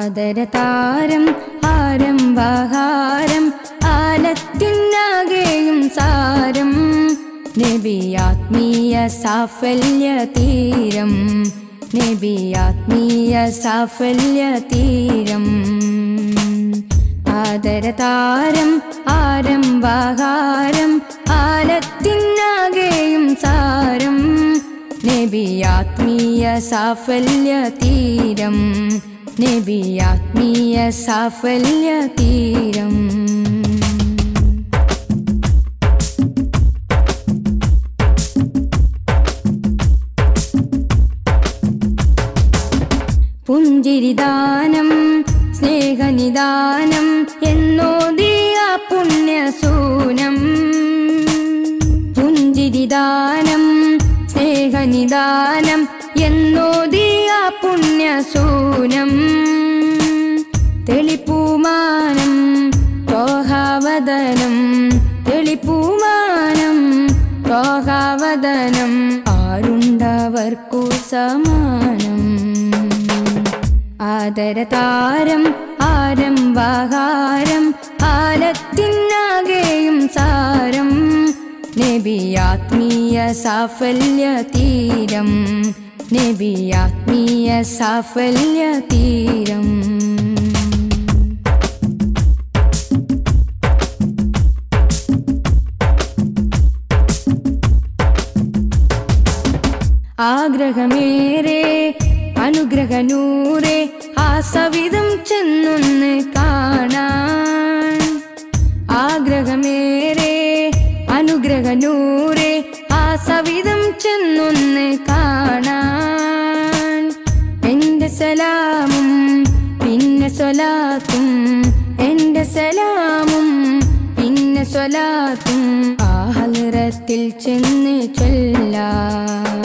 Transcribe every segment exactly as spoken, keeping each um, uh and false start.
ആദരതാരം ആരംഭഹാരം ആലത്തിനാകെയും സാരം നബി ആത്മീയ സാഫല്യ തീരം നബി ആത്മീയ സാഫല്യ തീരം ആദരതാരം ആരംഭഹാരം ആലത്തിനാകെയും സാരം നബി ആത്മീയ സാഫല്യ തീരം നബി ആത്മീയ സാഫല്യ തീരം പുഞ്ചിരിദാനം സ്നേഹനിദാനം എന്നോദിയ പുണ്യസൂനം പുഞ്ചിരിദാനം സ്നേഹനിദാനം എന്നോദിയ പുണ്യസൂനം തെളിപ്പൂമാനം തോഹാവദനം തെളിപ്പൂമാനം തോഹാവദനം ആരുണ്ടവർക്കു സമാനം ആദരതാരം ആരംഭഹാരം ആലത്തിനാകെയും സാരം നബി ആത്മീയ സാഫല്യ തീരം നബി ആത്മീയ സാഫല്യ തീരം ആഗ്രഹമേറെ അനുഗ്രഹനൂറെ ആ സവിധം ചെന്നൊന്ന് കാണാൻ ആഗ്രഹമേറെ അനുഗ്രഹനൂറെ ആ സവിധം ചെന്നൊന്ന് കാണാൻ എൻ്റെ സലാമും പിന്നെ സ്വലാത്തും എൻ്റെ സലാമും പിന്നെ സ്വലാത്തും ആ ഹൽറത്തിൽ ചെന്ന് ചൊല്ലാം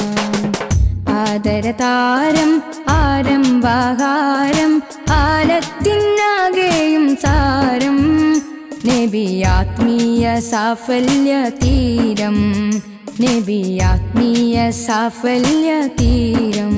ആദരതാരം ആരംഭഹാരം ആലത്തിനാകെയും സാരം നബി ആത്മീയ സാഫല്യ തീരം നബി ആത്മീയ സാഫല്യ തീരം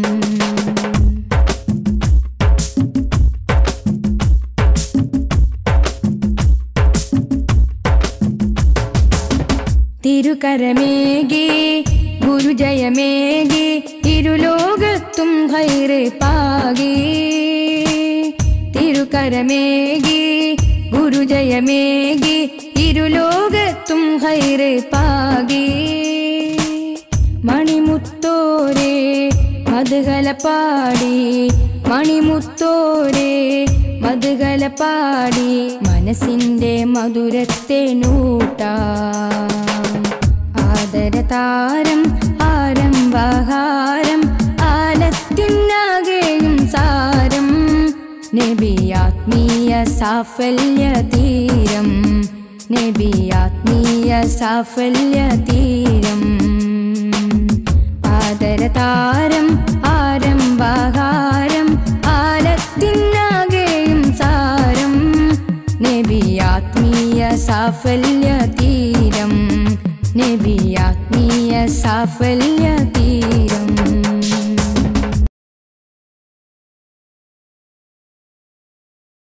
തിരുകരമേകി ഗുരുജയമേകി ഇരുലോകത്തും ഖൈറ് പാകി തിരുകരമേകി ഗുരുജയമേകി ഇരുലോകത്തും ഖൈറ് പാകി മണിമുത്തോരെ മധുകല പാടി മണിമുത്തോരെ മധുകല പാടി മനസ്സിൻ്റെ മധുരത്തെ നൂട്ടാം ആദരതാരം ആരംഭഹാരം ആലത്തിനാകെയും സാരം നബി ആത്മീയ സാഫല്യ തീരം നബി ആത്മീയ സാഫല്യ തീരം ആദരതാരം ആരംഭഹാരം ആലത്തിനാകെയും സാരം നബി ആത്മീയ സാഫല്യ തീരം നബി ആത്മീയ സാഫല്യ തീരം